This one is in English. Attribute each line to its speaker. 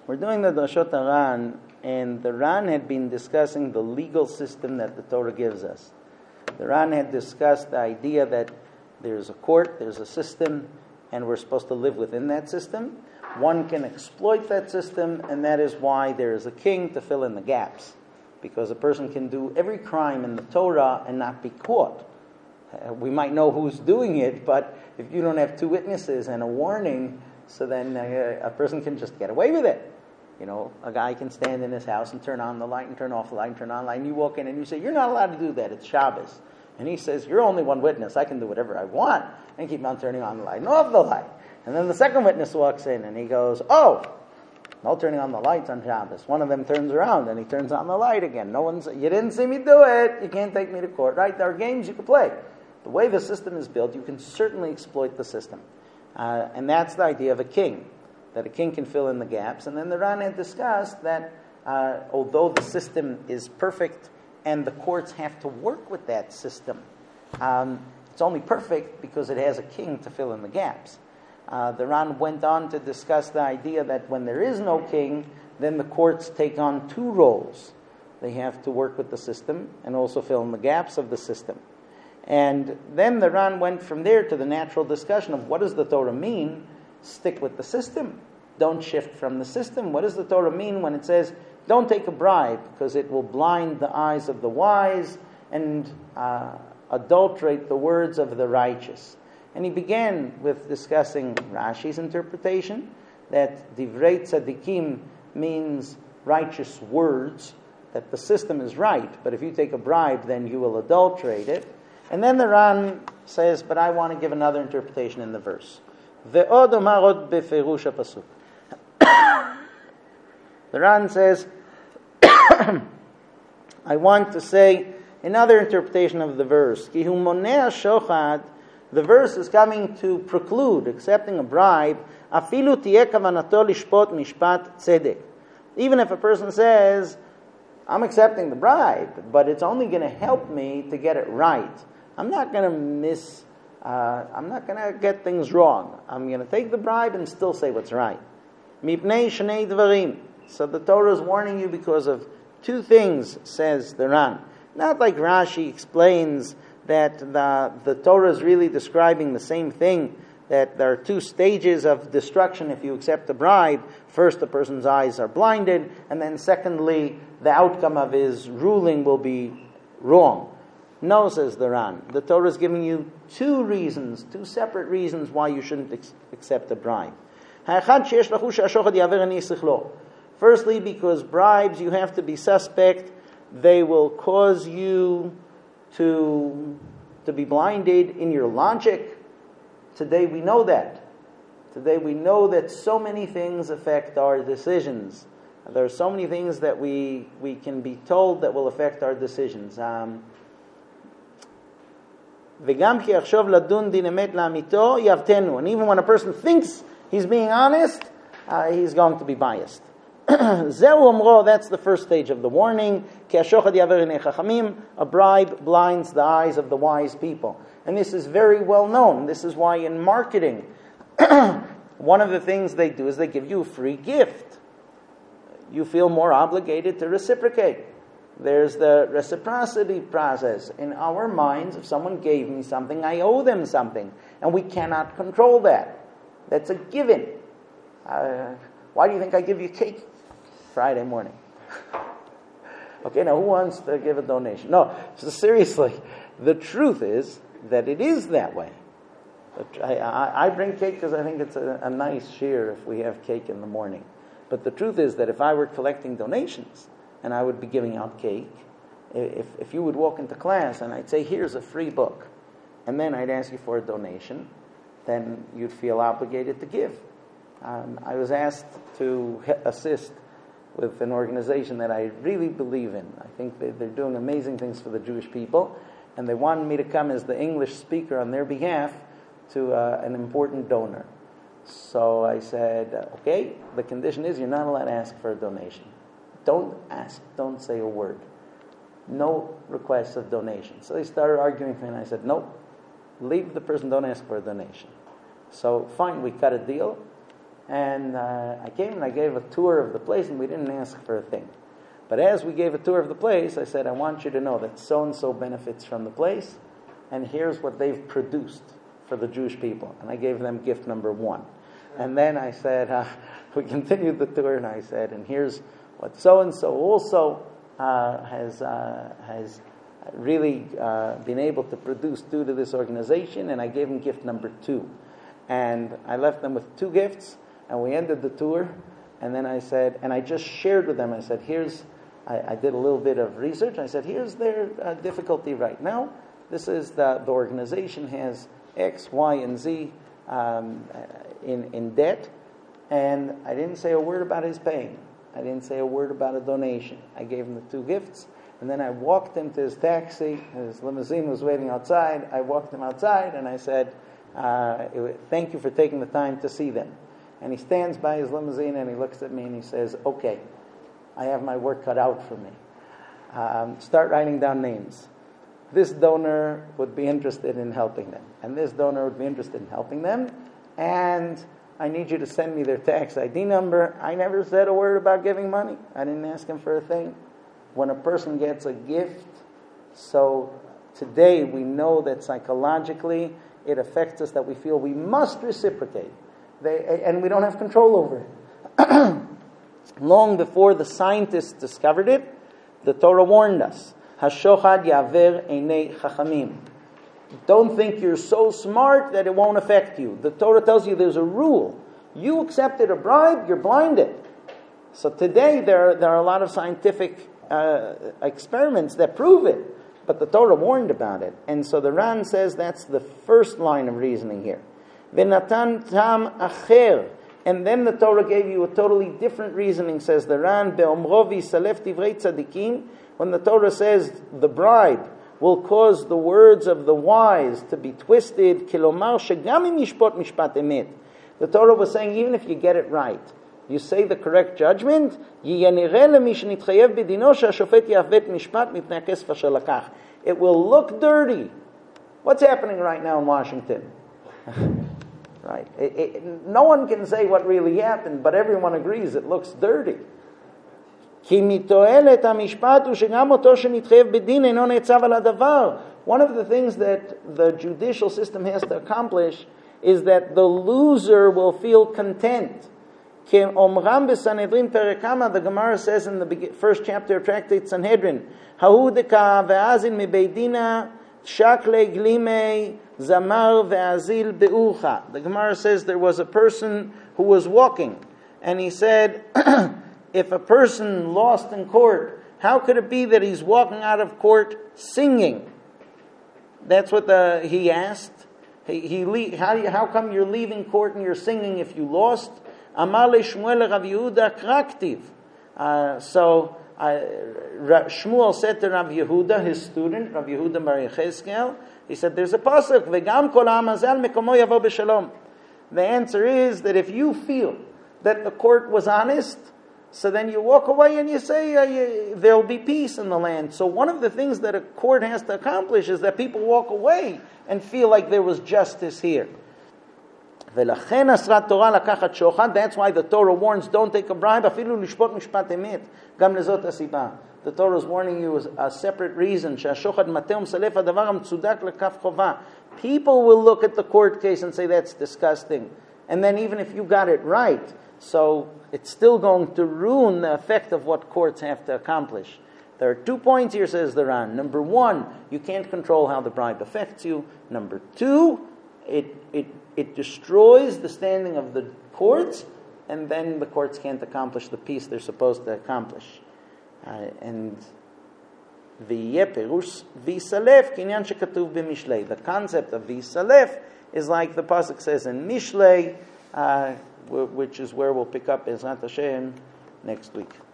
Speaker 1: We're doing the Dashot Ran, and the Ran had been discussing the legal system that the Torah gives us. The Ran had discussed the idea that there's a court, there's a system, and we're supposed to live within that system. One can exploit that system, and that is why there is a king to fill in the gaps. Because a person can do every crime in the Torah and not be caught. We might know who's doing it, but if you don't have two witnesses and a warning, so then a person can just get away with it. You know, a guy can stand in his house and turn on the light and turn off the light and turn on the light, and you walk in and you say, you're not allowed to do that, it's Shabbos. And he says, you're only one witness, I can do whatever I want, and keep on turning on the light and off the light. And then the second witness walks in and he goes, oh, no turning on the lights on Shabbos. One of them turns around and he turns on the light again. You didn't see me do it, you can't take me to court, right? There are games you can play. The way the system is built, you can certainly exploit the system. And that's the idea of a king, that a king can fill in the gaps. And then the Ran had discussed that although the system is perfect and the courts have to work with that system, it's only perfect because it has a king to fill in the gaps. The Ran went on to discuss the idea that when there is no king, then the courts take on two roles. They have to work with the system and also fill in the gaps of the system. And then the Ran went from there to the natural discussion of what does the Torah mean? Stick with the system. Don't shift from the system. What does the Torah mean when it says, don't take a bribe because it will blind the eyes of the wise and adulterate the words of the righteous? And he began with discussing Rashi's interpretation, that Divrei Tzadikim means righteous words, that the system is right, but if you take a bribe, then you will adulterate it. And then the Ran says, but I want to give another interpretation in the verse. Ve'od omarot beferush hapasuk. The Ran says, I want to say another interpretation of the verse. Ki hu monea shochad. The verse is coming to preclude accepting a bribe. Afilu tiyeh kavanato lishpot mishpat tzedek. Even if a person says, I'm accepting the bribe, but it's only going to help me to get it right. I'm not going to get things wrong. I'm going to take the bribe and still say what's right. Mipnei shnei dvarim. So the Torah is warning you because of two things, says the Ran. Not like Rashi explains that the Torah is really describing the same thing, that there are two stages of destruction if you accept the bribe. First, the person's eyes are blinded, and then secondly, the outcome of his ruling will be wrong. No, says the Ran. The Torah is giving you two separate reasons why you shouldn't accept a bribe. Firstly, because bribes, you have to be suspect. They will cause you to be blinded in your logic. Today we know that. Today we know that so many things affect our decisions. There are so many things that we can be told that will affect our decisions. And even when a person thinks he's being honest, he's going to be biased. That's the first stage of the warning. A bribe blinds the eyes of the wise people. And this is very well known. This is why in marketing, one of the things they do is they give you a free gift. You feel more obligated to reciprocate. There's the reciprocity process. In our minds, if someone gave me something, I owe them something. And we cannot control that. That's a given. Why do you think I give you cake Friday morning? Okay, now who wants to give a donation? No, so seriously, the truth is that it is that way. I bring cake because I think it's a nice cheer if we have cake in the morning. But the truth is that if I were collecting donations and I would be giving out cake, if you would walk into class and I'd say, here's a free book, and then I'd ask you for a donation, then you'd feel obligated to give. I was asked to assist with an organization that I really believe in. I think they're doing amazing things for the Jewish people, and they wanted me to come as the English speaker on their behalf to an important donor. So I said, okay, the condition is you're not allowed to ask for a donation. Don't ask, don't say a word. No requests of donation. So they started arguing with me, and I said, nope, leave the person, don't ask for a donation. So fine, we cut a deal. And I came and I gave a tour of the place, and we didn't ask for a thing. But as we gave a tour of the place, I said, I want you to know that so-and-so benefits from the place, and here's what they've produced for the Jewish people. And I gave them gift number 1. And then I said, we continued the tour, and I said, and here's what so-and-so also has really been able to produce due to this organization, and I gave them gift number 2. And I left them with 2 gifts, and we ended the tour, and then I said, and I just shared with them, I said, I did a little bit of research, I said, here's their difficulty right now. This is the organization has X, Y, and Z in debt, and I didn't say a word about his paying. I didn't say a word about a donation. I gave him the 2 gifts, and then I walked him to his taxi. His limousine was waiting outside. I walked him outside, and I said, thank you for taking the time to see them. And he stands by his limousine, and he looks at me, and he says, okay, I have my work cut out for me. Start writing down names. This donor would be interested in helping them, and this donor would be interested in helping them, and I need you to send me their tax ID number. I never said a word about giving money. I didn't ask him for a thing. When a person gets a gift, so today we know that psychologically it affects us, that we feel we must reciprocate. And we don't have control over it. Long before the scientists discovered it, the Torah warned us, Hashochad yaver einei chachamim. Don't think you're so smart that it won't affect you. The Torah tells you there's a rule. You accepted a bribe, you're blinded. So today there are a lot of scientific experiments that prove it, but the Torah warned about it. And so the Ran says that's the first line of reasoning here. V'natan tam acher. And then the Torah gave you a totally different reasoning, says the Ran, be'omro v'yisalef divrei tzadikim. When the Torah says the bribe will cause the words of the wise to be twisted, kilomar shegam im yishpot mishpat emet. The Torah was saying, even if you get it right, you say the correct judgment, it will look dirty. What's happening right now in Washington? Right? No one can say what really happened, but everyone agrees it looks dirty. One of the things that the judicial system has to accomplish is that the loser will feel content. The Gemara says in the first chapter of Tractate Sanhedrin, the Gemara says there was a person who was walking, and he said, if a person lost in court, how could it be that he's walking out of court singing? That's what he asked. How come you're leaving court and you're singing if you lost? Amar leShmuel Rav Yehuda kraktiv. So Shmuel said to Rav Yehuda, his student, Rav Yehuda Bar Yechezkel, he said, there's a pasuk, V'gam kol ha'amazal mekomo yavo b'shalom. The answer is that if you feel that the court was honest, so then you walk away and you say, there'll be peace in the land. So one of the things that a court has to accomplish is that people walk away and feel like there was justice here. That's why the Torah warns, don't take a bribe. The Torah is warning you a separate reason. People will look at the court case and say, that's disgusting. And then even if you got it right, so it's still going to ruin the effect of what courts have to accomplish. There are 2 points here, says the Ran. Number 1, you can't control how the bribe affects you. Number 2, it destroys the standing of the courts, and then the courts can't accomplish the peace they're supposed to accomplish. And the concept of V'yisalef is like the pasuk says in Mishlei, which is where we'll pick up Ezrat Hashem next week.